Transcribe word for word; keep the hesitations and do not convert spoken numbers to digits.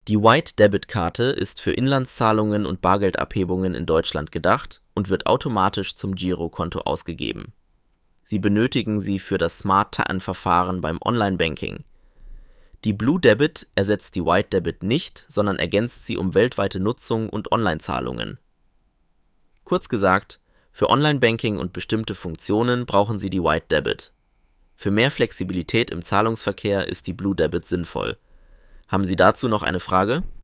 Die White-Debit-Karte ist für Inlandszahlungen und Bargeldabhebungen in Deutschland gedacht und wird automatisch zum Girokonto ausgegeben. Sie benötigen sie für das Smart-Verfahren beim Online-Banking. Die Blue Debit ersetzt die White Debit nicht, sondern ergänzt sie um weltweite Nutzung und Online-Zahlungen. Kurz gesagt, für Online-Banking und bestimmte Funktionen brauchen Sie die White Debit. Für mehr Flexibilität im Zahlungsverkehr ist die Blue Debit sinnvoll. Haben Sie dazu noch eine Frage?